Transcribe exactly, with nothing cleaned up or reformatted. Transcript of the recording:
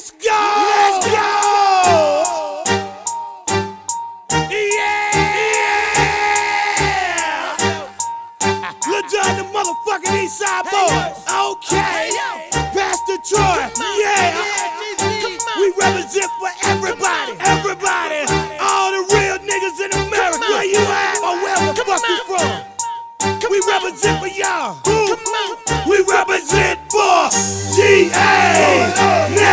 Let's go! Let's go! Yeah! Lil Jon, the motherfucking Eastside Boys. Okay. Pastor Troy. Yeah. We represent for everybody. Everybody. All the real niggas in America. Where you at? Or where the fuck you from? We represent for y'all. We represent for G A